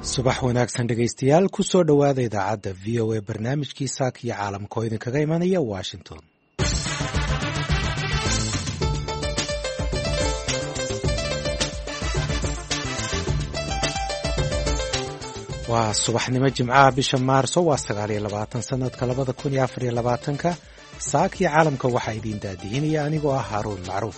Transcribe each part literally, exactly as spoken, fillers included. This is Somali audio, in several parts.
subax wanaagsan dhegaystayaal ku soo dhowaada idaacadda v o a barnaamijkii saaka iyo caalamka oo idinkaga imanaya washington. waa subaxnimo jimcaha bisha maarso waa sagaal iyo labaatan sanadka labada kun iyo afar iyo labaatanka saaka iyo caalamka waxaa idiin daadihinaya anigoo ah haaruun macruuf.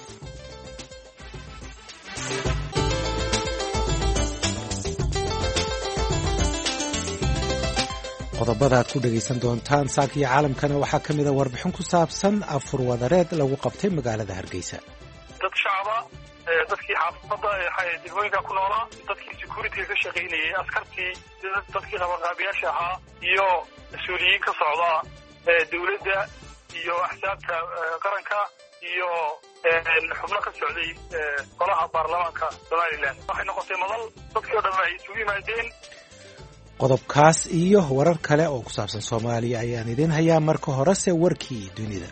qodobada aad ku dhegaysan doontaan saaka iyo caalamkana waxaa ka mid a warbixin ku saabsan afur wadareed lagu qabtay magaalada Hargeysa. dad shacaba dadkii xaafadda ee degmooyinka ku noolaa, dadkii security ka shaqaynayay, askartii, dadkii qabanqaabiyaasha ahaa iyo mas-uuliyiin ka socda dawladda iyo axsaabta qaranka iyo xubno ka socday golaha baarlamaanka Somaliland. waxay noqotay madal dadkii oo dhan ay isugu yimaadeen. qodobkaas iyo warar kale oo ku saabsan Soomaaliya ayaan idin hayaa. marka horese warkii dunida.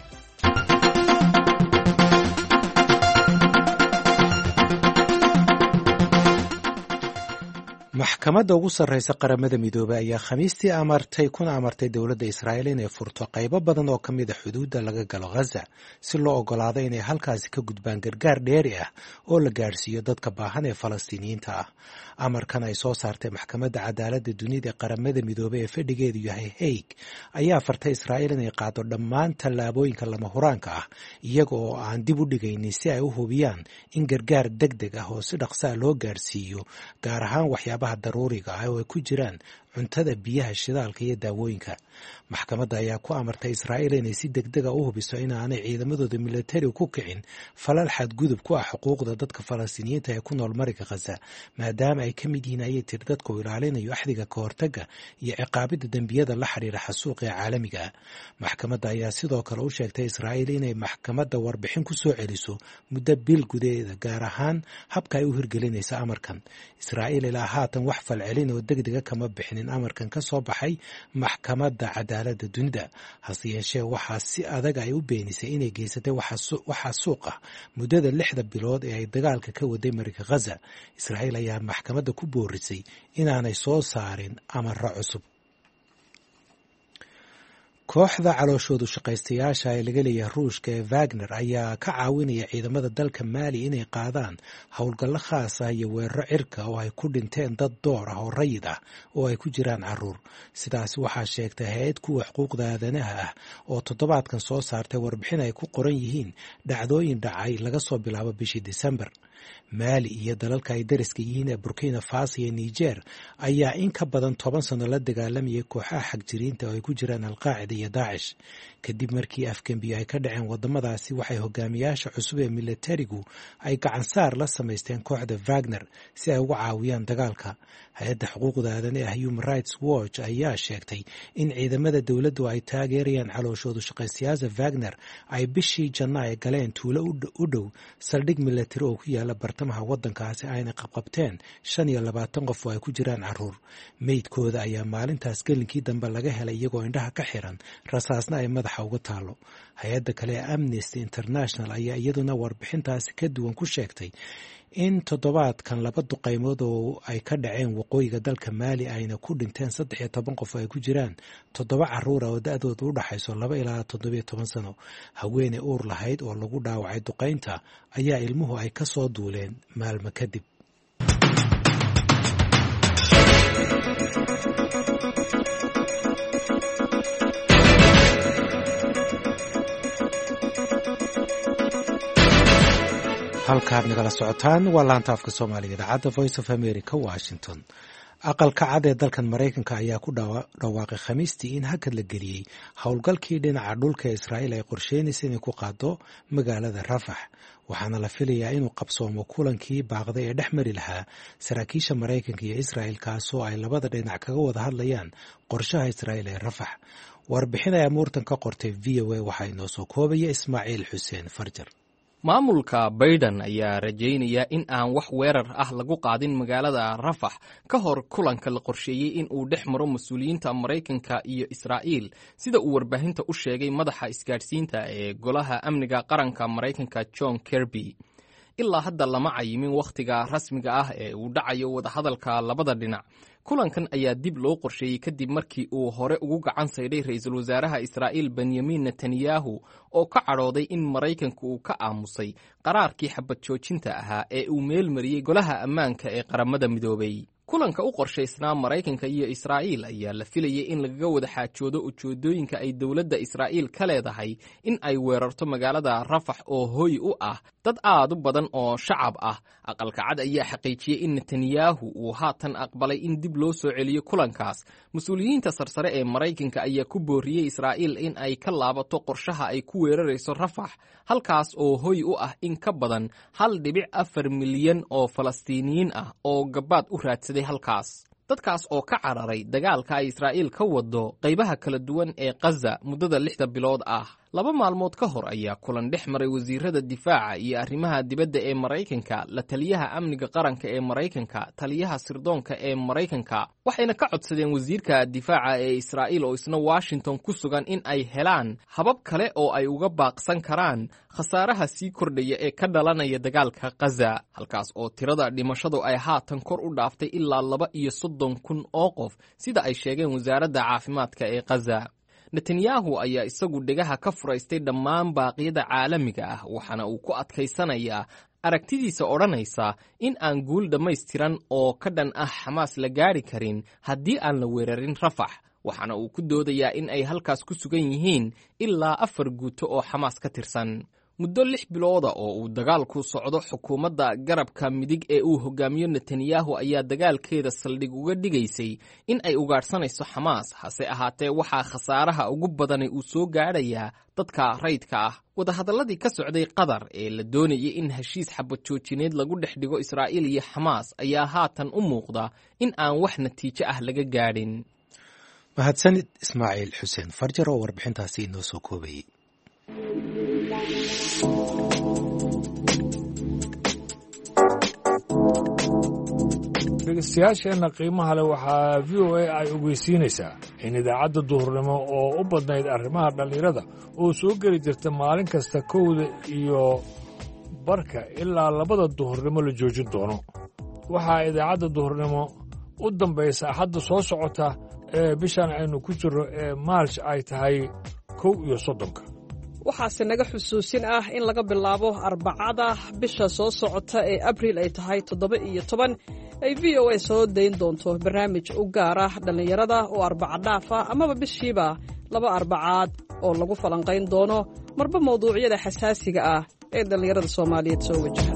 maxkamadda ugu sarreysa qaramada midoobay ayaa khamiistii amartay kuna amartay dowladda Israa'iil inay furto qaybo badan oo ka mid a xuduudda laga galo Gaza si loo ogolaado inay halkaasi ka gudbaan gargaar dheeri ah oo la gaadhsiiyo dadka baahan ee Falastiiniyiinta ah. amarkan ay soo saartay maxkamadda cadaaladda dunida ee qaramada midoobay ee fadhigeedu yahay Hague ayaa fartay Israa'iil inay qaado dhammaan tallaabooyinka lama huraanka ah iyaga oo aan dib u dhigaynin si ay u hubiyaan in gargaar degdeg ah oo si dhaqso ah loo gaadhsiiyo, gaar ahaan waxyaabaha daruuriga ah oo ay ku jiraan cuntada, biyaha, shidaalka iyo daawooyinka. maxkamadda ayaa ku amartay Israa'iil inay si degdega u hubiso inaanay ciidamadooda militariga ku kicin falal xadgudub ku ah xuquuqda dadka Falastiiniyiinta ee ku nool marinka Gaza, maadaama ay ka mid yihiin ayay tiri dadka u ilaalinayo axdiga ka hortagga iyo ciqaabidda dembiyada la xiriira xasuuqa ee caalamiga ah. maxkamadda ayaa sidoo kale u sheegtay Israa'iil inay maxkamadda warbixin ku soo celiso muddo bil gudaheeda, gaar ahaan habka ay u hirgelinayso amarkan. Israa'iil ilaa haatan wax falcelin oo degdega kama bixinin amarkan ka soo baxay maxkamadda cadaaladda dunida, hase yeeshee waxaa si adag ay u beenisay inay geysatay waxaa suuq ah muddada lixda bilood ee ay dagaalka ka waday marinka Gaza. Israa'iil ayaa maxkamadda ku boorisay inaanay soo saarin amarro cusub. kooxda calooshoodu shaqaystayaasha ee laga leeyahay Ruushka ee Wagner ayaa ka caawinaya ciidamada dalka Mali inay qaadaan howlgallo khaas ah iyo weeraro cirka oo ay ku dhinteen dad door ah oo rayid ah oo ay ku jiraan carruur. sidaas waxaa sheegtay hay-ad kuwa xuquuqda aadanaha ah oo toddobaadkan soo saartay warbixin ay ku qoran yihiin dhacdooyin dhacay laga soo bilaabo bishii Disembar. Mali iyo dalalka ay dariska yihiin ee Burkina Faso iyo Niger ayaa in ka badan toban sano la dagaalamayay kooxaha xagjiriinta oo ay ku jiraan Al-Qaacida iyo Daacish. kadib markii afgembiyo ay ka dhaceen wadamadaasi, waxay hogaamiyaasha cusub ee militarigu ay gacan saar la samaysteen kooxda Wagner si ay uga caawiyaan dagaalka. hay-adda xuquuqda aadanaha ee Human Rights Watch ayaa sheegtay in ciidamada dowladdu ay taageerayaan calooshoodu shaqaystayaasha Wagner ay bishii Janaayo galeen tuulo u dhow saldhig militari oo ku yaala bartamaha waddankaasi, ayna qabqabteen shan iyo labaatan qof oo ay ku jiraan carruur. meydkooda ayaa maalintaas gelinkii dambe laga helay iyagoo indhaha ka xiran, rasaasna ay madaxa uga taalo. hay-adda kale ee Amnesty International ayaa iyaduna warbixintaasi ka duwan ku sheegtay in toddobaadkan laba duqaymood oo ay ka dhaceen waqooyiga dalka Mali ayna ku dhinteen saddex iyo toban qof oo ay ku jiraan toddoba carruur oo da'doodu u dhaxayso laba ilaa toddobiyo toban sano. haweeney uur lahayd oo lagu dhaawacay duqaynta ayaa ilmuhu ay ka soo duuleen maalmo kadib. halkaad nagala socotaan waa laanta afka Soomaaliga idaacadda Voice of America, Washington. aqalka cad ee dalkan Maraykanka ayaa ku dhawaaqay khamiistii in hakad la geliyey howlgalkii dhinaca dhulka ee Israa'iil ay qorsheynaysa inay ku qaado magaalada Rafax, waxaana la filayaa inuu qabsoomo kulankii baaqday ee dhex mari lahaa saraakiisha Maraykanka iyo Israa'iil, kaasoo ay labada dhinac kaga wada hadlayaan qorshaha Israa'iil ee Rafax. warbixin ay amuurtan ka qortay V O A waxaa inoo soo koobaya Ismaaciil Xuseen Farjar. maamulka Biden ayaa rajaynaya in aan wax weerar ah lagu qaadin magaalada Rafax ka hor kulanka la qorsheeyey in uu dhex maro mas-uuliyiinta Maraykanka iyo Israa'iil, sida uu warbaahinta u sheegay madaxa isgaadhsiinta ee golaha amniga qaranka Maraykanka John Kirby. ilaa hadda lama cayimin wakhtiga rasmiga ah ee uu dhacayo wadahadalka labada dhinac. kulankan ayaa dib loo qorsheeyey kadib markii uu hore ugu gacan saydhay ra'iisul wasaaraha Israa'iil Benyamin Netanyahu oo ka cadhooday in Maraykanku uu ka aamusay qaraarkii xabad joojinta ahaa ee uu meel mariyey golaha ammaanka ee qaramada midoobay. kulanka u qorshaysnaa Maraykanka iyo Israa'iil ayaa la filayay in lagaga wada xaajoodo ujeedooyinka ay dowladda Israa'iil ka leedahay in ay weerarto magaalada Rafax oo hooy u ah dad aad u badan oo shacab ah. aqalka cad ayaa xaqiijiyey in Netanyahu uu haatan aqbalay in dib loo soo celiyo kulankaas. mas-uuliyiinta sarsare ee Maraykanka ayaa ku booriyey Israa'iil in ay ka laabato qorshaha ay ku weerarayso Rafax, halkaas oo hooy u ah in ka badan hal dhibic afar milyan oo Falastiiniyiin ah oo gabaad u raadsaday halkaas. dadkaas oo ka cararay dagaalka ay Israa'iil ka wado qaybaha kala duwan ee Gaza muddada lixda bilood ah. laba maalmood ka hor ayaa kulan dhex maray wasiirada difaaca iyo arrimaha dibadda ee Maraykanka, la taliyaha amniga qaranka ee Maraykanka, taliyaha sirdoonka ee Maraykanka, waxayna ka codsadeen wasiirka difaaca ee Israa'iil oo isna Washington ku sugan in ay helaan habab kale oo ay uga baaqsan karaan khasaaraha sii kordhaya ee ka dhalanaya dagaalka Gaza, halkaas oo tirada dhimashadu ay haatan kor u dhaaftay ilaa laba iyo soddon kun oo qof sida ay sheegeen wasaaradda caafimaadka ee Gaza. Netanyahu ayaa isagu dhegaha ka furaystay dhammaan baaqyada caalamiga ah, waxaana uu ku adkaysanayaa aragtidiisa odhanaysa in aan guul dhammaystiran oo ka dhan ah Xamaas la gaari karin haddii aan la weerarin Rafax, waxaana uu ku doodayaa in ay halkaas ku sugan yihiin ilaa afar guuto oo Xamaas ka tirsan. muddo lix bilooda oo uu dagaalku socdo, xukuumadda garabka midig ee uu hogaamiyo Netanyahu ayaa dagaalkeeda saldhig uga dhigaysay in ay ugaadhsanayso Xamaas. hase ahaatee waxaa khasaaraha ugu badani uu soo gaadhayaa dadka rayidka ah. wadahadalladii ka socday Qatar ee la doonayay in heshiis xabad joojineed lagu dhex dhigo Israa'iil iyo Xamaas ayaa haatan u muuqda in aan wax natiijo ah laga gaadhin. mahadsanid Ismaaciil Xuseen Farjar oo warbixintaasi inoo soo koobayay. dhegeystayaasheenna qiimaha leh waxaa v o a ay ogeysiinaysaa in idaacadda duhurnimo oo u badnayd arrimaha dhallinyarada oo soo geli jirta maalin kasta kowda iyo barka ilaa labada duhurnimo la joojin doono. waxaa idaacadda duhurnimo u dambaysa axadda soo socota ee bishan aynu ku jirro ee maarj ay tahay kow iyo soddonka. waxaase naga xusuusin ah in laga bilaabo arbacada bisha soo socota ee abriil ay tahay toddoba iyo toban ay v o a soo dayn doonto barnaamij u gaar ah dhallinyarada oo arbaca dhaaf ah amaba bishiiba laba arbacaad oo lagu falanqayn doono marba mawduucyada xasaasiga ah ee dhallinyarada Soomaaliyeed soo wajaha.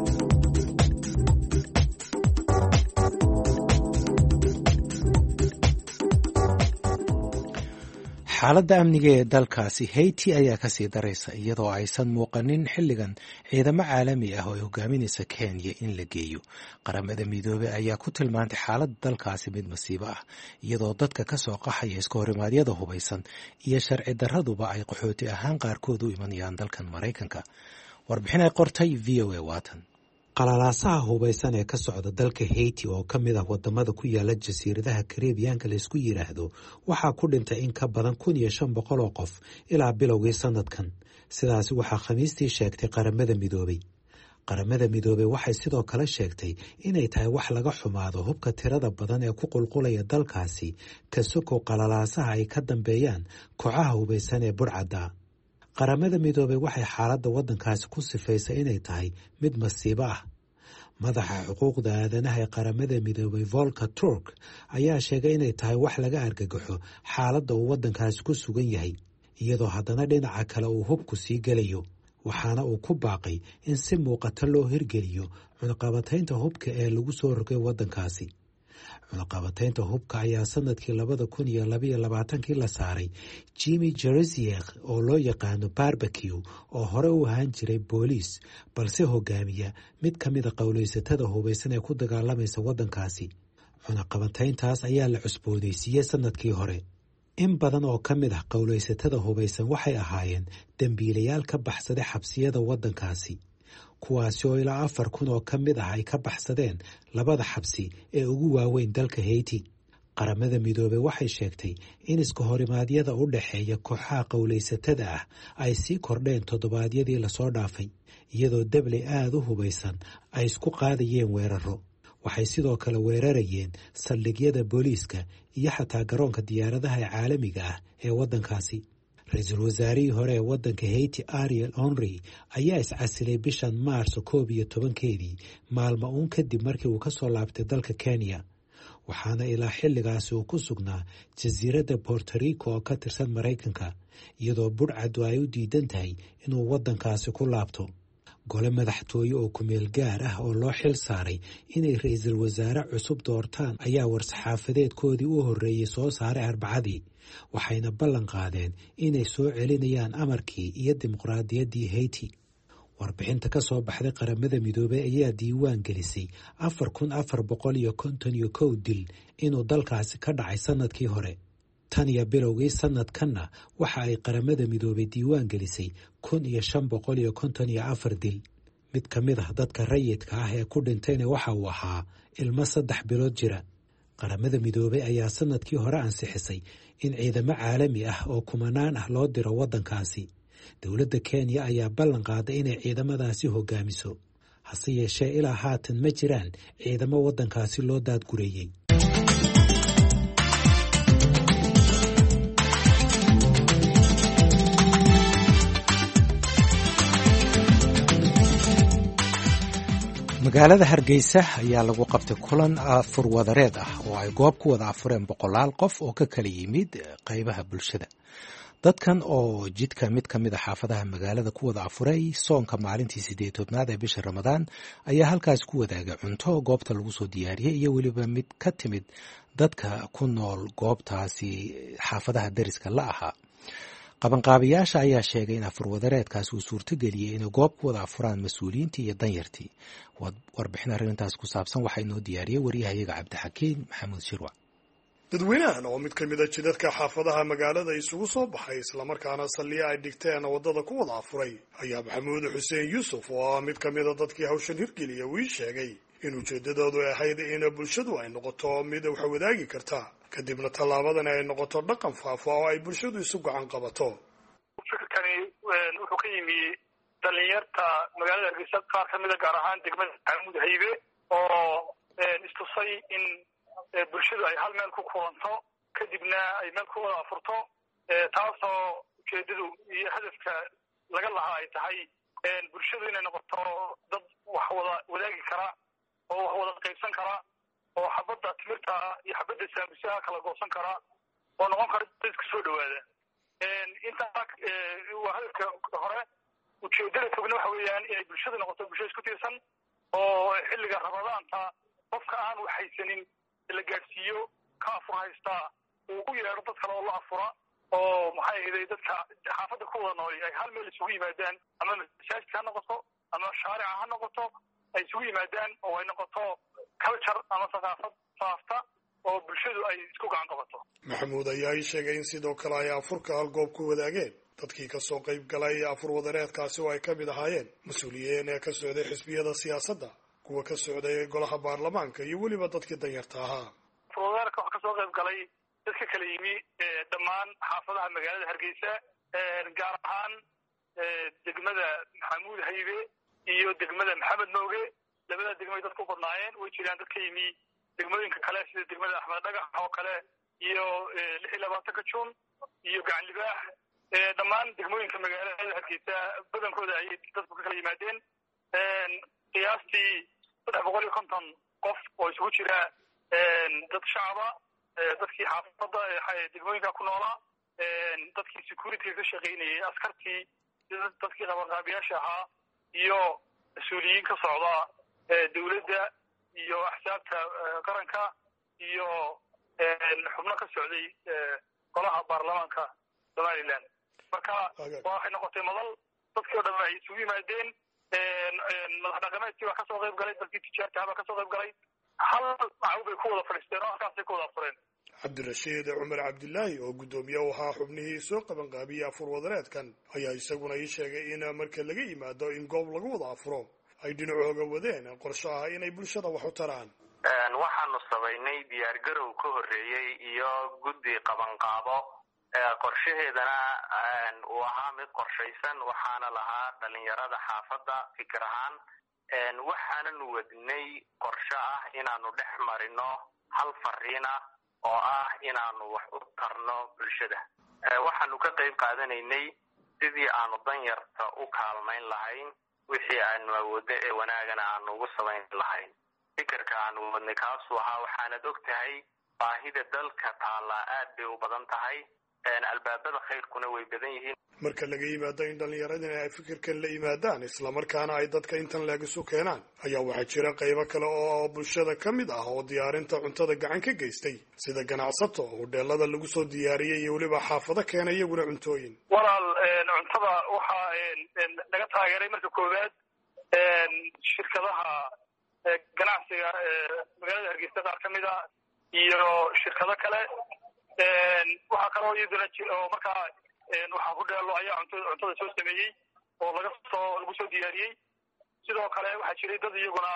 xaaladda amniga ee dalkaasi Haiti ayaa ka sii daraysa iyadoo aysan muuqanin xilligan ciidamo caalami ah oo ay hogaaminaysa Kenya in la geeyo. qaramada midoobay ayaa ku tilmaantay xaaladda dalkaasi mid masiibo ah, iyadoo dadka ka soo qaxaya iska horimaadyada hubaysan iyo sharci darraduba ay qaxooti ahaan qaarkood u imanayaan dalkan Maraykanka. warbixin ay qortay V O A Watan. qalalaasaha hubaysan ee ka socda dalka Haiti oo ka mid ah wadamada ku yaala jasiiradaha Karibiyaanka la isku yiraahdo waxaa ku dhintay in ka badan kun iyo shan boqol oo qof ilaa bilowgii sanadkan. sidaas waxaa Khamiistii sheegtay qaramada midoobay. qaramada midoobay waxay sidoo kale sheegtay inay tahay wax laga xumaado hubka tirada badan ee ku qulqulaya dalkaasi ka sokow qalalaasaha ay ka dambeeyaan kooxaha hubaysan ee burcadda. qaramada midoobay waxay xaaladda waddankaasi ku sifaysay inay tahay mid masiibo ah. madaxa xuquuqda aadanaha ee qaramada midoobay Volker Turk ayaa sheegay inay tahay wax laga argagaxo xaaladda uu waddankaasi ku sugan yahay, iyadoo haddana dhinaca kale uu hubku sii gelayo. waxaana uu ku baaqay in si muuqata loo hirgeliyo cunaqabataynta hubka ee lagu soo rogay waddankaasi. cunaqabataynta hubka ayaa sanadkii labada kun iyo labaiyo labaatankii la saaray Jimmy Jereziek oo loo yaqaano Barbecue oo hore u ahaan jiray booliis balse hogaamiya mid ka mid a qowlaysatada hubaysan ee ku dagaalamaysa waddankaasi. cunaqabatayntaas ayaa la cusboonaysiiyey sanadkii hore. in badan oo ka mid ah qowlaysatada hubaysan waxay ahaayeen dembiilayaal ka baxsaday xabsiyada waddankaasi, kuwaasi oo ilaa afar kun oo ka mid ah ay ka baxsadeen labada xabsi ee ugu waaweyn dalka Haiti. qaramada midoobey waxay sheegtay in iska horimaadyada u dhexeeya kooxaha qowlaysatada ah ay sii kordheen toddobaadyadii lasoo dhaafay iyadoo dabley aada u hubaysan ay isku qaadayeen weeraro. waxay sidoo kale weerarayeen saldhigyada booliiska iyo xataa garoonka diyaaradaha ee caalamiga ah ee waddankaasi. ra-iisul wasaarihii hore ee waddanka Haiti Ariel Henry ayaa iscasilay bishan maarso koob iyo tobankeedii maalmo uun kadib markii uu ka soo laabtay dalka Kenya, waxaana ilaa xilligaasi uu ku sugnaa jasiiradda Puerto Rico oo ka tirsan Maraykanka, iyadoo budhcaddu ay u diidan tahay inuu waddankaasi ku laabto. gole madaxtooye oo kumeel gaar ah oo loo xil saaray inay ra-iisul wasaare cusub doortaan ayaa war-saxaafadeedkoodii u horreeyey soo saaray Arbacadii, waxayna ballan qaadeen inay soo celinayaan amarkii iyo dimuqraadiyaddii Haiti. warbixinta ka soo baxday qaramada midoobey ayaa diiwaan gelisay afar kun afar boqol iyo konton iyo kow dil inuu dalkaasi ka dhacay sanadkii hore. tan iyo bilowgii sanadkanna waxa ay qaramada midoobey diiwaan gelisay kun iyo shan boqol iyo konton iyo afar dil. mid ka mid ah dadka rayidka ah ee ku dhintayna waxa uu ahaa ilmo saddex bilood jira. qaramada midoobey ayaa sanadkii hore ansixisay in ciidamo caalami ah oo kumanaan ah loo diro waddankaasi. dowladda Kenya ayaa ballan qaaday inay ciidamadaasi hogaamiso, hase yeeshee ilaa haatan ma jiraan ciidamo waddankaasi loo daadgureeyey. magaalada Hargeysa ayaa lagu qabtay kulan afur wadareed ah oo ay goob ku wada afureen boqolaal qof oo ka kala yimid qaybaha bulshada. dadkan oo jidka mid ka mid a xaafadaha magaalada ku wada afuray soonka maalintii sideed tobnaad ee bisha Ramadaan ayaa halkaas ku wadaaga cunto goobta lagu soo diyaariyey iyo weliba mid ka timid dadka ku nool goobtaasi xaafadaha dariska la ahaa. qabanqaabiyaasha ayaa sheegay in afur wadareedkaas uu suurtageliyey inay goob ku wada afuraan mas-uuliyiintii iyo danyartii. warbixin arrintaas ku saabsan waxaa inoo diyaariyey waryahayaga Cabdixakiin Maxamuud Shirwac. dadweynahan oo mid ka mid a jidadka xaafadaha magaalada isugu soo baxay islamarkaana salliya ay dhigteen waddada ku wada afuray ayaa maxamuud xuseen yuusuf oo ah mid ka mid a dadkii hawshan hirgeliya uu ii sheegay in ujeeddadoodu ahayd in bulshadu ay noqoto mid wax wadaagi karta, kadibna tallaabadan ay noqoto dhaqan faafa oo ay bulshadu isu gacan qabato. fikirkani wuxuu ka yimi dhalinyarta magaalada Hargeysa qaar ka mid a gaar ahaan degmada Maxamuud Haybe oo istusay in bulshadu ay hal meel ku kulanto kadibna ay meel ku wada afurto, taasoo ujeedadu iyo hadafka laga lahaa ay tahay bulshadu inay noqoto dad wax wada wadaagi kara oo wax wada qaybsan kara oo xabadda timirta iyo xabadda saambusaha kala goosan kara oo noqon kara dadka soo dhawaada. intaa waa hadafka hore. ujeedada fogna waxa weeyaan inay bulshadu noqoto bulsho isku tiirsan oo xilliga Ramadaanta qofka aan wax haysanin la gaarsiiyo ka afur haystaa uu u yeero dad kale oo la afura oo maxay ahayd dadka xaafadda ku wada nool ay hal meel isugu yimaadaan, ama masaajidka ha noqoto ama shaarica ha noqoto, ay isugu yimaadaan oo ay noqoto culture ama thaqaafad faafta oo bulshadu ay isku gacan qabato. maxamuud ayaa ii sheegay in sidoo kale ay afurka hal goob ku wadaageen dadkii ka soo qayb galay afur wadareedkaasi oo ay ka mid ahaayeen mas-uuliyiin ee ka socday xisbiyada siyaasadda, kuwa ka socday golaha baarlamaanka iyo weliba dadkii danyarta ahaa. afurwadareedka waxaa kasoo qayb galay dadka kala yimi dhammaan xaafadaha magaalada Hargeysa, gaar ahaan degmada Maxamuud Haybe iyo degmada Maxamed Nooge. labada degmay dadku u badnaayeen. way jiraan dad ka yimi degmooyinka kale sida degmada Axmed Dhagax oo kale iyo lix iyo labaatanka Juun iyo Gacan Libaax. dhammaan degmooyinka magaalada Hargeysa badankooda ayay dadku ka kala yimaadeen. qiyaastii saddex boqol iyo konton qof oo isugu jira dad shacaba, dadkii xaafadda degmooyinka ku noolaa, dadkii security ka shaqaynayay, askartii, dadkii qabanqaabiyaasha ahaa iyo mas-uuliyiin ka socda dowladda iyo axsaabta qaranka iyo xubno ka socday golaha baarlamaanka Somaliland. marka waxay noqotay madal dadkii oo dhan ay isugu yimaadeen. madax dhaqameedkii waa kasoo qayb galay, dadkii tijaarta baa kasoo qayb galay. hal macaw bay ku wada fadhiisteen oo halkaasay ku wada afureen. cabdirashiid cumar cabdilaahi oo guddoomiye u ahaa xubnihii soo qabanqaabiyey afur wadareedkan ayaa isaguna ii sheegay in marka laga yimaado in goob lagu wada afuro ay dhinacooga wadeen qorsho ah inay bulshada wax u taraan. waxaanu samaynay diyaargarow ka horreeyey iyo guddi qabanqaabo qorshaheedana uu ahaa mid qorshaysan waxaana lahaa dhalinyarada xaafadda fikir ahaan waxaananu wadnay qorshe ah inaanu dhex marino hal fariin ah oo ah inaanu wax u tarno bulshada waxaanu ka qayb qaadanaynay sidii aanu danyarta u kaalmayn lahayn wixii aanu awoodno ee wanaagana aanu ugu samayn lahayn fikirka aanu wadnay kaasuu ahaa waxaanad og tahay baahida dalka taallaa aad bay u badan tahay albaabada khayrkuna way badan yihiin marka laga yimaado in dhallinyaradina ay fikirkan la yimaadaan islamarkaana ay dadka intan leeg isu keenaan ayaa waxaa jira qaybo kale oo bulshada ka mid ah oo diyaarinta cuntada gacan ka geystay sida ganacsato hodheelada lagu soo diyaariyey iyo weliba xaafado keena iyaguna cuntooyin walaal cuntada waxaa naga taageeray marka koowaad shirkadaha ganacsiga magaalada hargeysa qaar ka mid a iyo shirkado kale waxaa kaloo iyaduna oo markaa waxaa ku dheelo ayaa cuntada soo sameeyey oo laga soo lagu soo diyaariyey sidoo kale waxaa jiray dad iyaguna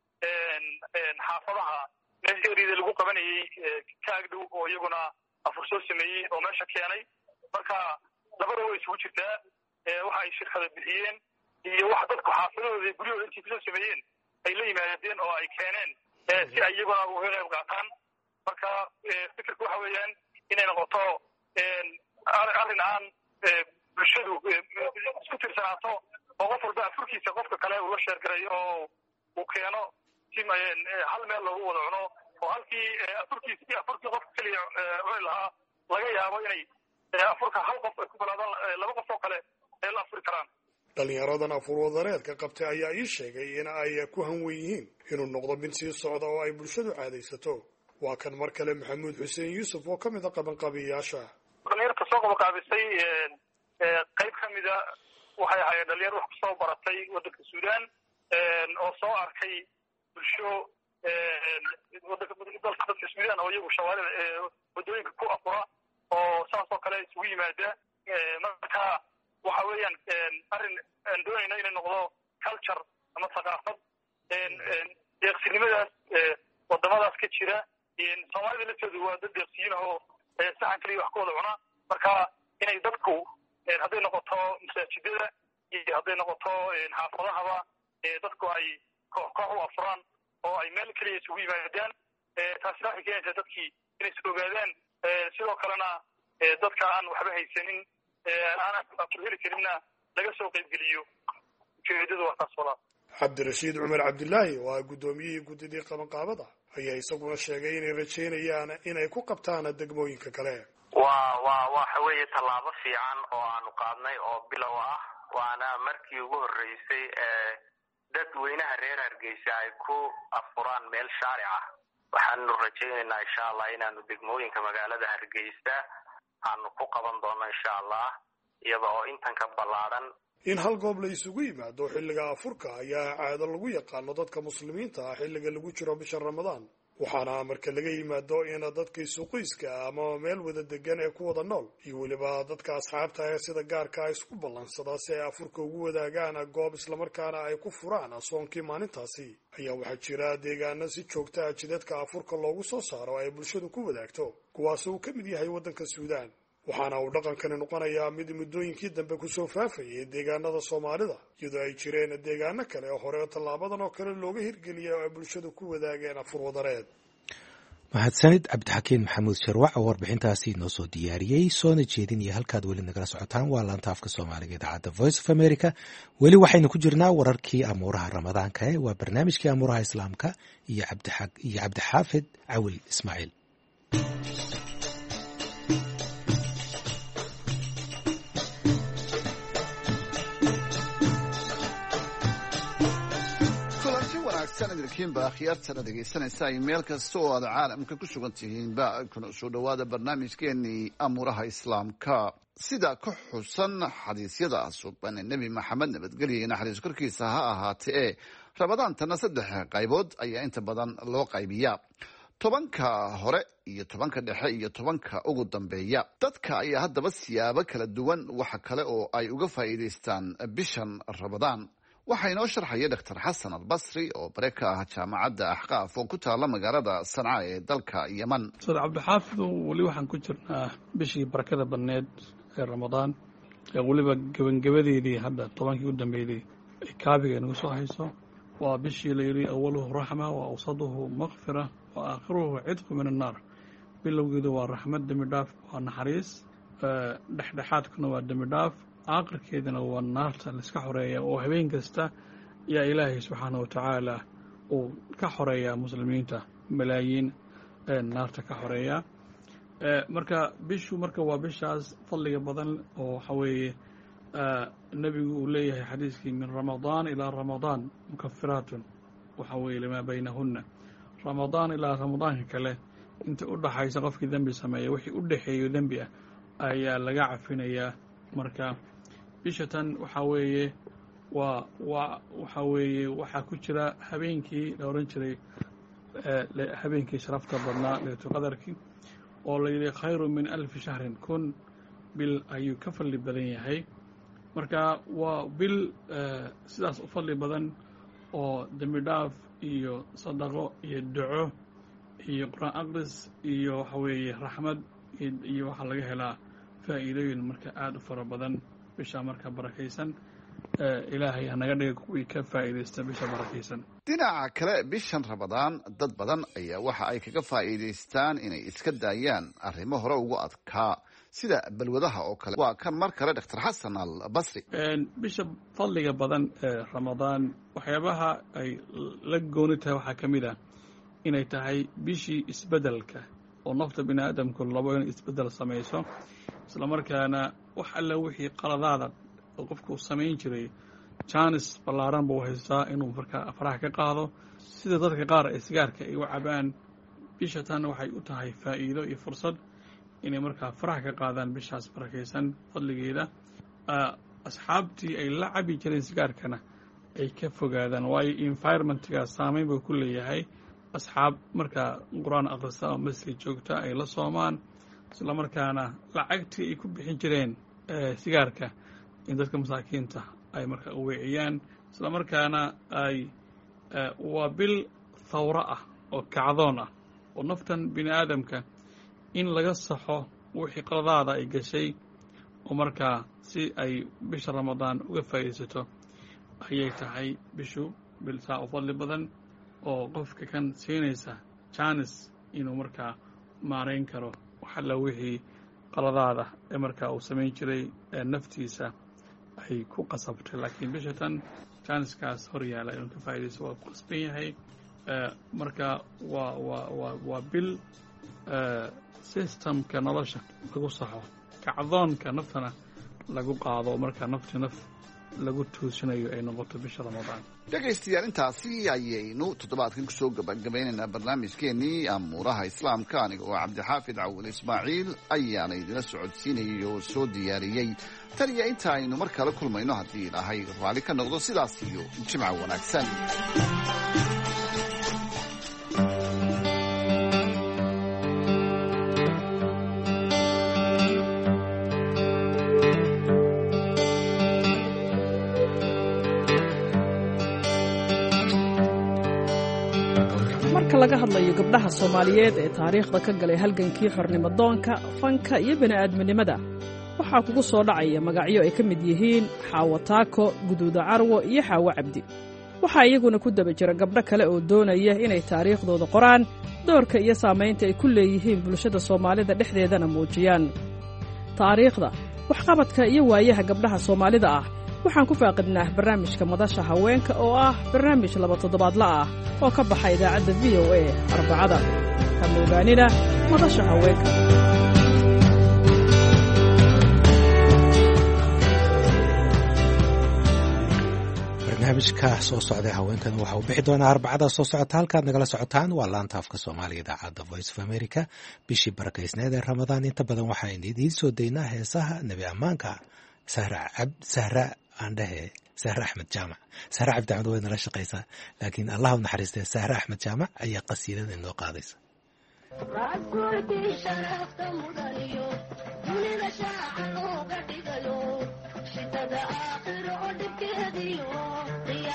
xaafadaha meesha erida lagu qabanayey ka agdhow oo iyaguna afur soo sameeyey oo meesha keenay marka labada way isugu jirtaa waxa ay shirkada bixiyeen iyo wax dadku xaafadahooda guryahooda intii kusoo sameeyeen ay la yimaadeen oo ay keeneen si ay iyaguna uga qayb qaataan marka fikirka waxa weeyaan inay noqoto arrin aan bulshadu isku tirsanaato oo qof walba afurkiisa qofka kale uu la sheergarayo oo uu keeno si hal meel loogu wada cuno oo halkii afurkiisa iyo afurkii qofka keliya cuni lahaa laga yaabo inay afurka hal qof ay ku balaadaan laba qof oo kale ay la afuri karaan dhalinyaradan afur wadareedka qabtay ayaa ii sheegay in ay ku hanwen yihiin inuu noqdo mid sii socda oo ay bulshadu caadaysato waa kan mar kale maxamuud xuseen yuusuf oo ka mid a qabanqaabiyayaasha dhalinyarta soo qabanqaabisay qayb ka mida waxay ahaayeen dhalinyar wax kusoo baratay waddanka suudaan oo soo arkay bulsho wadanka dalka dadka suudaan oo iyagu shawaarida waddooyinka ku afura oo saas oo kale isugu yimaada marka waxa weeyaan arrin aan doonayna inay noqdo culture ama thaqaafad deeqsinimadaas wadamadaas ka jira soomaalida laftoodu waa dad deeqsiyiin oo saxan kaliya wax ku wada cuna marka inay dadku hadday noqoto masaajidada iyo hadday noqoto xaafadahaba dadku ay koox koox u afuraan oo ay meel keliya isugu yimaadaan taasina waxay keenaysaa dadkii inay is ogaadaan sidoo kalena dadka aan waxba haysanin aan afur heli karinna laga soo qaybgeliyo ujeedadu waa taas walaa cabdirashiid cumar cabdilaahi oo ah guddoomiyihii guddidii qabanqaabada ayaa isaguna sheegay inay rajaynayaan inay ku qabtaan degmooyinka kale waa waa waxa weeye tallaabo fiican oo aanu qaadnay oo bilow ah waana markii ugu horreysay ee dadweynaha reer hargeysa ay ku afuraan meel shaaric ah waxaanu rajaynaynaa insha allah inaanu degmooyinka magaalada hargeysa aanu ku qaban doono insha allah iyada oo intan ka ballaadhan in hal goob la isugu yimaado xilliga afurka ayaa caado lagu yaqaano dadka muslimiinta ah xilliga lagu jiro bisha ramadaan waxaana marka laga yimaado in dadka isuqoyska ama meel wada degan ee ku wada nool iyo weliba dadka asxaabta ee sida gaarka ah isku ballansada si ay afurka ugu wadaagaan goob islamarkaana ay ku furaan soonkii maalintaasi ayaa waxaa jira deegaano si joogta ah jidadka afurka loogu soo saaro ay bulshadu ku wadaagto kuwaas uu ka mid yahay waddanka suudaan waxaana uu dhaqankani noqonayaa mid muddooyinkii dambe kusoo faafayay deegaanada soomaalida iyadoo ay jireen deegaano kale oo hore tallaabadan oo kale looga hirgeliyay oo ay bulshadu ku wadaageen afur wadareed mahadsanid cabdixakiin maxamuud sharwac oo warbixintaasi inoo soo diyaariyey soona jeedinaya halkaad weli nagala socotaan waa laanta afka soomaaliga idaacadda voice of america weli waxaynu ku jirnaa wararkii amuuraha ramadaanka e waa barnaamijkii amuuraha islaamka iyo iyo cabdixaafid cawil ismaaciil sanadkiinba akhyaartana dhegaysanaysa ay meel kasta oo aad caalamka ku sugan tihiinba kuna soo dhowaada barnaamijkeenii amuuraha islaamka sida ka xusan xadiisyada suban nebi maxamed nabadgelya iyo naxariis korkiisa ha ahaatee ee ramadaantana saddex qaybood ayaa inta badan loo qaybiyaa tobanka hore iyo tobanka dhexe iyo tobanka ugu dambeeya dadka ayaa haddaba siyaabo kala duwan waxa kale oo ay uga faa'iidaystaan bishan ramadaan waxaa inoo sharxaya doctor xasan albasri oo bare ka ah jaamacadda axqaaf oo ku taala magaalada sanca ee dalka yeman. ustaad cabdixaafid weli waxaan ku jirnaa bishii barakada badneed ee ramadaan ee weliba gebangebadeedii hadda tobankii u dambeydey ay kaabiga nagu soo hayso. waa bishii la yidhi awaluhu raxma wa awsaduhu makfira wa aakhiruhu cidqu min annaar. bilowgeedu waa raxmad dembi dhaaf waa naxariis, dhexdhexaadkuna waa dembi dhaaf, aakhirkeedana waa naarta laiska xoreeya oo habeen kasta yaa ilaahay subxaana wa tacaala uu ka xoreeyaa muslimiinta malaayiin naarta ka xoreeya. marka bishu marka waa bishaas fadliga badan oo waxa weeye nebigu uu leeyahay xadiiskii min ramadaan ilaa ramadaan mukafiraatun waxa weeye limaa baynahunna. ramadaan ilaa ramadaanka kale inta u dhaxaysa qofkii dembi sameeya wixii u dhexeeyo dembi ah ayaa laga cafinayaa. marka bisha tan waxaa weeye waa waa waxaa weeye waxaa ku jira habeenkii la odhan jiray habeenkii sharafta badnaa laylatul qadarkii oo la yidhi khayru min alfi shahrin kun bil ayuu ka fadli badan yahay. marka waa bil sidaas u fadli badan oo dembi dhaaf iyo sadaqo iyo duco iyo qur-aan aqris iyo waxa weeye raxmad iyo waxaa laga helaa faa'iidooyin marka aada u fara badan bisha marka barakaysan. ilaahay hanaga dhiga kuwii ka faa'iidaysta bisha barakaysan. dhinaca kale bishan ramadaan dad badan ayaa waxa ay kaga faa'iidaystaan inay iska daayaan arrimo hore ugu adkaa sida balwadaha oo kale. waa kan mar kale doctor xasan albasri. bisha fadliga badan ee ramadaan waxyaabaha ay la gooni tahay waxaa ka mid ah inay tahay bishii isbedelka oo nafta bini aadamku labo inay isbedel samayso, isla markaana wax alla wixii qaladaada oo qofku uu samayn jiray jaanis ballaaran buu haystaa inuu markaa faraha ka qaado. sida dadka qaar ee sigaarka ay u cabaan, bisha tan waxay u tahay faa'iido iyo fursad inay markaa faraha ka qaadaan bishaas barakaysan fadligeeda. asxaabtii ay la cabi jireen sigaarkana ay ka fogaadaan, waayo environmentga saameyn buu ku leeyahay. asxaab markaa qur-aan akhrista oo masjid joogta ay la soomaan, isla markaana lacagtii ay ku bixin jireen sigaarka in dadka masaakiinta ay markaa u weeciyaan. isla markaana ay waa bil thawro ah oo kacdoon ah oo naftan bini aadamka in laga saxo wixii qaladaada ay gashay oo markaa si ay bisha ramadaan uga faa'iidaysato ayay tahay bishu bil saa u fadli badan oo qofka kan siinaysa jaanis inuu markaa maarayn karo waxalla wixii qaladaada ee markaa uu samayn jiray ee naftiisa ay ku qasabtay. laakiin bisha tan jaaniskaas hor yaala inuu ka faa'iidaysto waa ku qasban yahay. marka waa waa waa waa bil systemka nolosha lagu saxo, kacdoonka naftana lagu qaado, markaa nafti naf lagu tuusinayo ay noqoto bisha ramadaan. dhegaystayaal intaasi ayaynu toddobaadkan kusoo gabagabaynaynaa barnaamijkeenii amuuraha islaamka. aniga oo cabdixaafid cawil ismaaciil ayaana idila socodsiinayay oo soo diyaariyey. tan iyo inta aynu mar kale kulmayno haddii ilaahay raalli ka noqdo sidaas iyo jimca wanaagsan. marka laga hadlayo gabdhaha Soomaaliyeed ee taariikhda ka galay halgankii xornimo-doonka, fanka iyo bini'aadminimada, waxaa kugu soo dhacaya magacyo ay ka mid yihiin Xaawo Taako, Guduuda Carwo iyo Xaawo Cabdi. waxaa iyaguna ku daba jira gabdho kale oo doonaya inay taariikhdooda qoraan, doorka iyo saamaynta ay ku leeyihiin bulshada Soomaalida dhexdeedana muujiyaan. taariikhda, waxqabadka iyo waayaha gabdhaha Soomaalida ah waxaan ku faaqidnaa barnaamijka Madasha Haweenka oo ah barnaamij laba toddobaadla ah oo ka baxa idaacadda V O A Arbacada. ka moogaanina Madasha Haweenka. barnaamijka soo socda haweenkan waxa uu bixi doonaa Arbacada soo socota. halkaad nagala socotaan waa laanta afka Soomaaliga idaacadda Voice of America. bishii barakaysneed ee Ramadaan inta badan waxaan idiin soo daynaa heesaha nabi ammaanka. sahra cab sahra andhahe sahra Axmed Jaamac sahra Cabdi Axmed way nala shaqaysaa, laakiin allah u naxariistay sahra Axmed Jaamac ayaa qasiidada inoo qaadaysa. Shidada aakhiro oo dhibkeediyo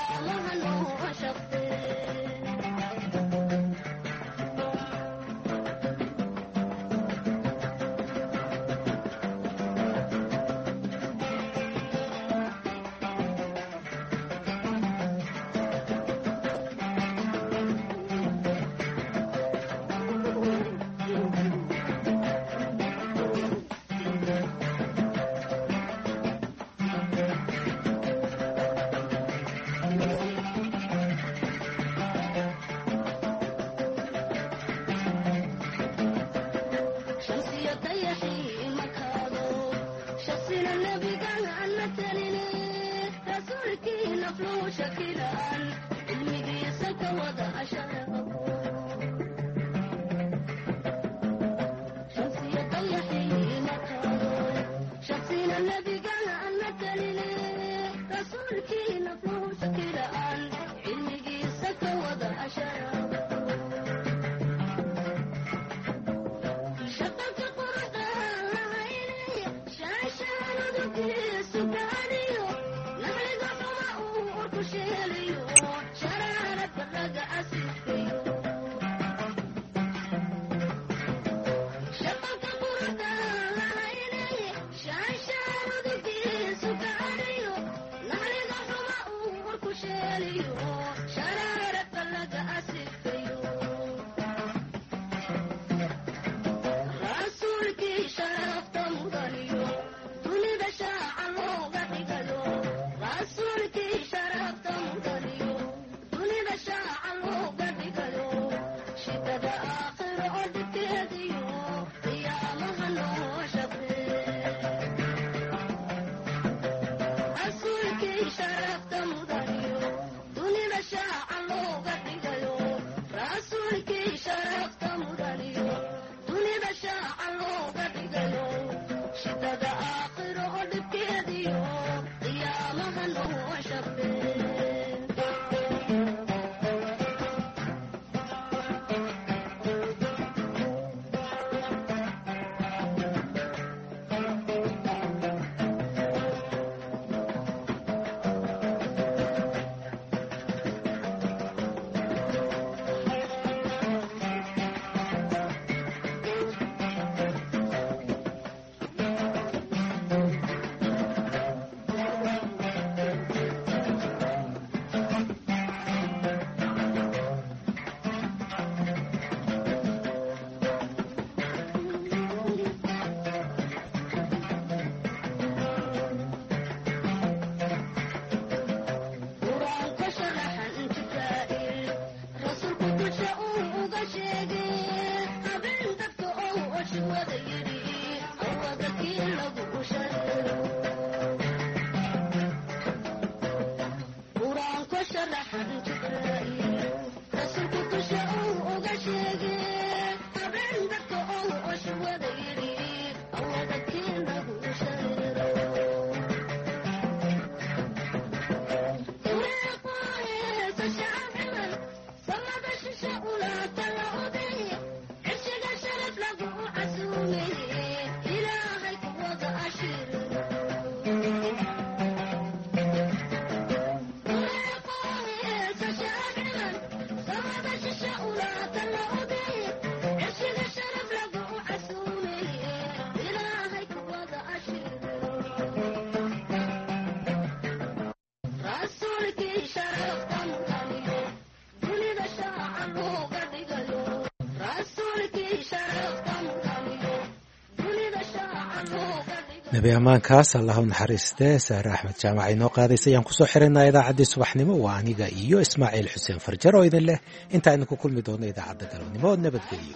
nabi ammaankaas allah u naxariistee saare axmed jaamac inoo qaadaysa ayaan kusoo xiraynaa idaacaddii subaxnimo waa aniga iyo ismaaciil xuseen farjar oo idin leh intaa idinku kulmi doona idaacadda galabnimo oo nabadgeliyo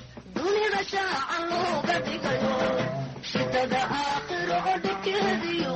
shidada aakhiro oo dhibkeediyo